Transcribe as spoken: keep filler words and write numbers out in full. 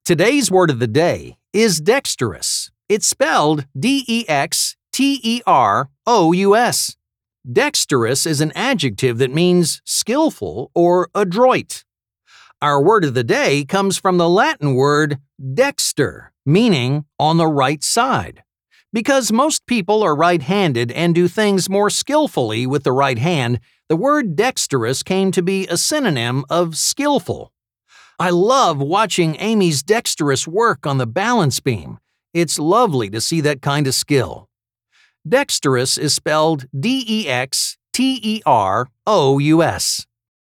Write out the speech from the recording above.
Today's word of the day is dexterous. It's spelled D E X T E R O U S. Dexterous is an adjective that means skillful or adroit. Our word of the day comes from the Latin word dexter, meaning on the right side. Because most people are right-handed and do things more skillfully with the right hand, the word dexterous came to be a synonym of skillful. I love watching Amy's dexterous work on the balance beam. It's lovely to see that kind of skill. Dexterous is spelled D E X T E R O U S.